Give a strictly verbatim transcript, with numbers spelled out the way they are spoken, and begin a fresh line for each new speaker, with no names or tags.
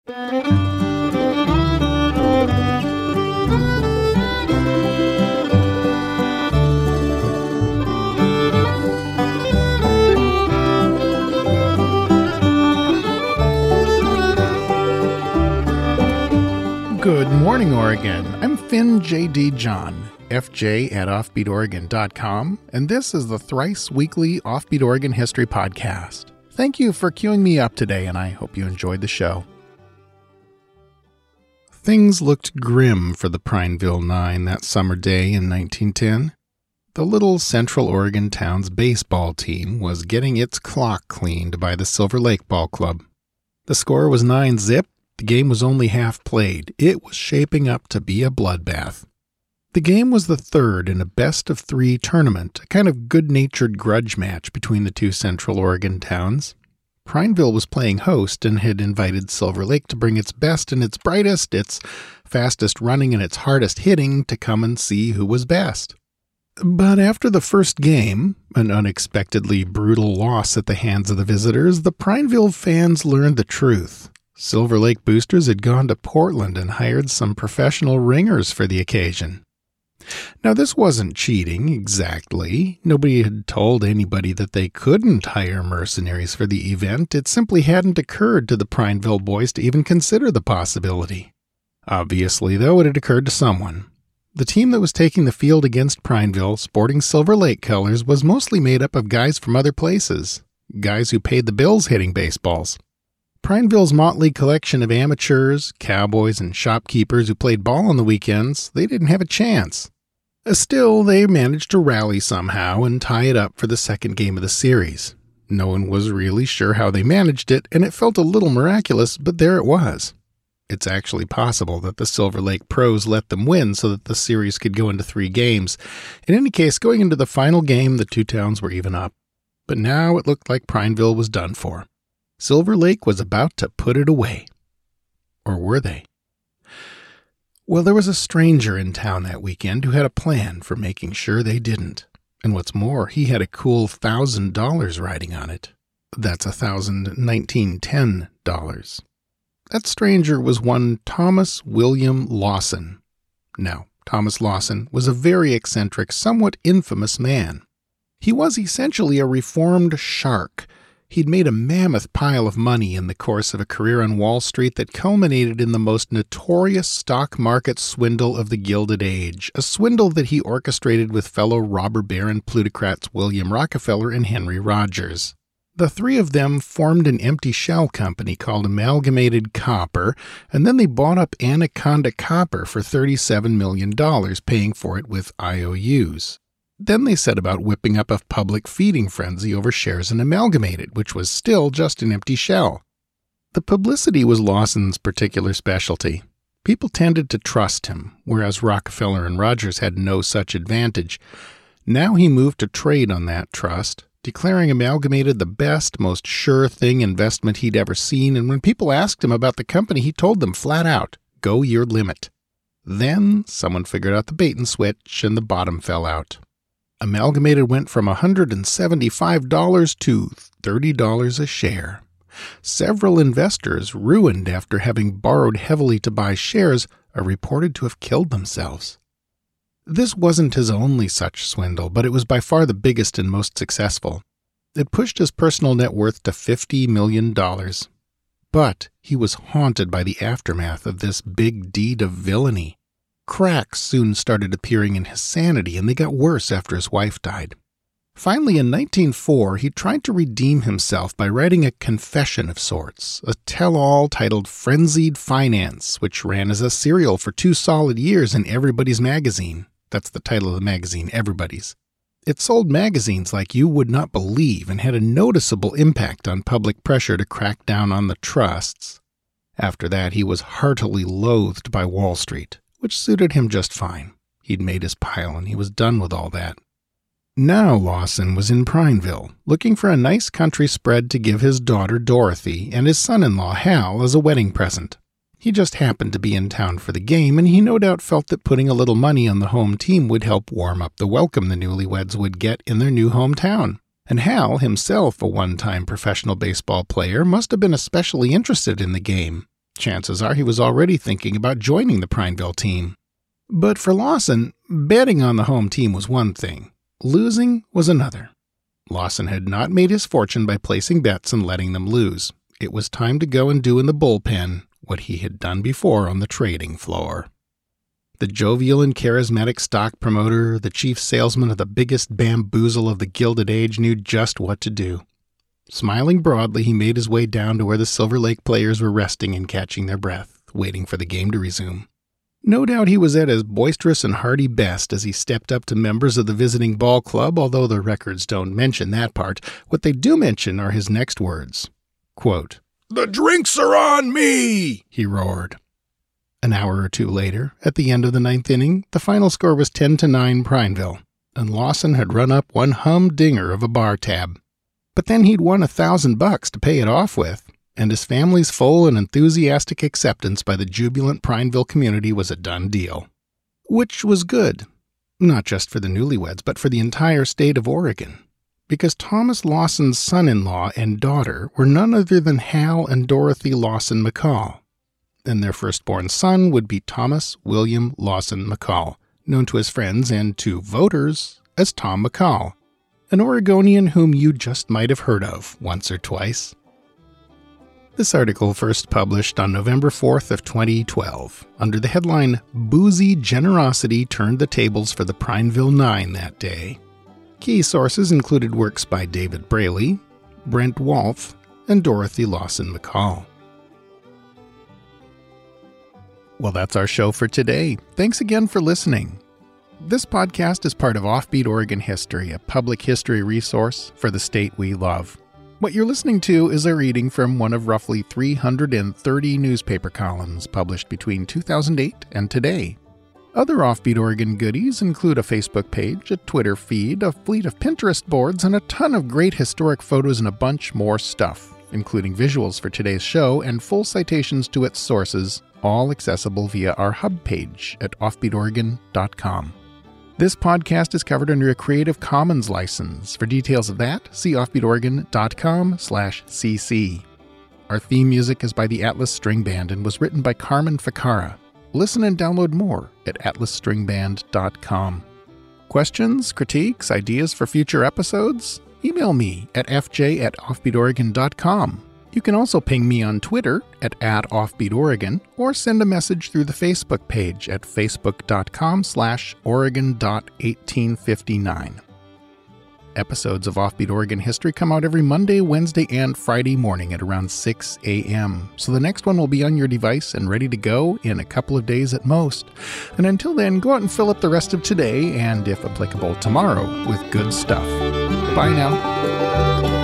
Good morning, Oregon. I'm Finn J D. John, F J at offbeat oregon dot com, and this is the thrice weekly Offbeat Oregon History Podcast. Thank you for queuing me up today, and I hope you enjoyed the show. Things looked grim for the Prineville Nine that summer day in nineteen ten. The little Central Oregon town's baseball team was getting its clock cleaned by the Silver Lake Ball Club. The score was nine zip. The game was only half played. It was shaping up to be a bloodbath. The game was the third in a best-of-three tournament, a kind of good-natured grudge match between the two Central Oregon towns. Prineville was playing host and had invited Silver Lake to bring its best and its brightest, its fastest running and its hardest hitting to come and see who was best. But after the first game, an unexpectedly brutal loss at the hands of the visitors, the Prineville fans learned the truth. Silver Lake boosters had gone to Portland and hired some professional ringers for the occasion. Now, this wasn't cheating, exactly. Nobody had told anybody that they couldn't hire mercenaries for the event. It simply hadn't occurred to the Prineville boys to even consider the possibility. Obviously, though, it had occurred to someone. The team that was taking the field against Prineville, sporting Silver Lake colors, was mostly made up of guys from other places, guys who paid the bills hitting baseballs. Prineville's motley collection of amateurs, cowboys, and shopkeepers who played ball on the weekends, they didn't have a chance. Still, they managed to rally somehow and tie it up for the second game of the series. No one was really sure how they managed it, and it felt a little miraculous, but there it was. It's actually possible that the Silver Lake pros let them win so that the series could go into three games. In any case, going into the final game, the two towns were even up. But now it looked like Prineville was done for. Silver Lake was about to put it away. Or were they? Well, there was a stranger in town that weekend who had a plan for making sure they didn't. And what's more, he had a cool one thousand dollars riding on it. That's one thousand nineteen ten dollars. That stranger was one Thomas William Lawson. Now, Thomas Lawson was a very eccentric, somewhat infamous man. He was essentially a reformed shark. He'd made a mammoth pile of money in the course of a career on Wall Street that culminated in the most notorious stock market swindle of the Gilded Age, a swindle that he orchestrated with fellow robber baron plutocrats William Rockefeller and Henry Rogers. The three of them formed an empty shell company called Amalgamated Copper, and then they bought up Anaconda Copper for thirty-seven million dollars, paying for it with I O Us. Then they set about whipping up a public feeding frenzy over shares in Amalgamated, which was still just an empty shell. The publicity was Lawson's particular specialty. People tended to trust him, whereas Rockefeller and Rogers had no such advantage. Now he moved to trade on that trust, declaring Amalgamated the best, most sure-thing investment he'd ever seen, and when people asked him about the company, he told them flat out, "Go your limit." Then someone figured out the bait and switch, and the bottom fell out. Amalgamated went from one hundred seventy-five dollars to thirty dollars a share. Several investors, ruined after having borrowed heavily to buy shares, are reported to have killed themselves. This wasn't his only such swindle, but it was by far the biggest and most successful. It pushed his personal net worth to fifty million dollars. But he was haunted by the aftermath of this big deed of villainy. Cracks soon started appearing in his sanity, and they got worse after his wife died. Finally, in nineteen oh four, he tried to redeem himself by writing a confession of sorts, a tell-all titled Frenzied Finance, which ran as a serial for two solid years in Everybody's Magazine. That's the title of the magazine, Everybody's. It sold magazines like you would not believe and had a noticeable impact on public pressure to crack down on the trusts. After that, he was heartily loathed by Wall Street, which suited him just fine. He'd made his pile and he was done with all that. Now Lawson was in Prineville, looking for a nice country spread to give his daughter Dorothy and his son-in-law Hal as a wedding present. He just happened to be in town for the game, and he no doubt felt that putting a little money on the home team would help warm up the welcome the newlyweds would get in their new hometown. And Hal, himself a one-time professional baseball player, must have been especially interested in the game. Chances are he was already thinking about joining the Prineville team. But for Lawson, betting on the home team was one thing. Losing was another. Lawson had not made his fortune by placing bets and letting them lose. It was time to go and do in the bullpen what he had done before on the trading floor. The jovial and charismatic stock promoter, the chief salesman of the biggest bamboozle of the Gilded Age, knew just what to do. Smiling broadly, he made his way down to where the Silver Lake players were resting and catching their breath, waiting for the game to resume. No doubt he was at his boisterous and hearty best as he stepped up to members of the visiting ball club, although the records don't mention that part. What they do mention are his next words. Quote, "The drinks are on me!" he roared. An hour or two later, at the end of the ninth inning, the final score was ten to nine Prineville, and Lawson had run up one humdinger of a bar tab. But then he'd won a thousand bucks to pay it off with, and his family's full and enthusiastic acceptance by the jubilant Prineville community was a done deal. Which was good, not just for the newlyweds, but for the entire state of Oregon, because Thomas Lawson's son-in-law and daughter were none other than Hal and Dorothy Lawson McCall, and their firstborn son would be Thomas William Lawson McCall, known to his friends and to voters as Tom McCall, an Oregonian whom you just might have heard of once or twice. This article first published on November fourth of twenty twelve, under the headline, "Boozy Generosity Turned the Tables for the Prineville Nine That Day." Key sources included works by David Braley, Brent Wolf, and Dorothy Lawson McCall. Well, that's our show for today. Thanks again for listening. This podcast is part of Offbeat Oregon History, a public history resource for the state we love. What you're listening to is a reading from one of roughly three hundred thirty newspaper columns published between two thousand eight and today. Other Offbeat Oregon goodies include a Facebook page, a Twitter feed, a fleet of Pinterest boards, and a ton of great historic photos and a bunch more stuff, including visuals for today's show and full citations to its sources, all accessible via our hub page at offbeat oregon dot com. This podcast is covered under a Creative Commons license. For details of that, see offbeat oregon dot com slash c c. Our theme music is by the Atlas String Band and was written by Carmen Ficarra. Listen and download more at atlas string band dot com. Questions, critiques, ideas for future episodes? Email me at f j at offbeat oregon dot com. You can also ping me on Twitter at, at offbeatoregon or send a message through the Facebook page at facebook dot com slash oregon dot eighteen fifty-nine. Episodes of Offbeat Oregon History come out every Monday, Wednesday, and Friday morning at around six a.m. So the next one will be on your device and ready to go in a couple of days at most. And until then, go out and fill up the rest of today and, if applicable, tomorrow with good stuff. Bye now.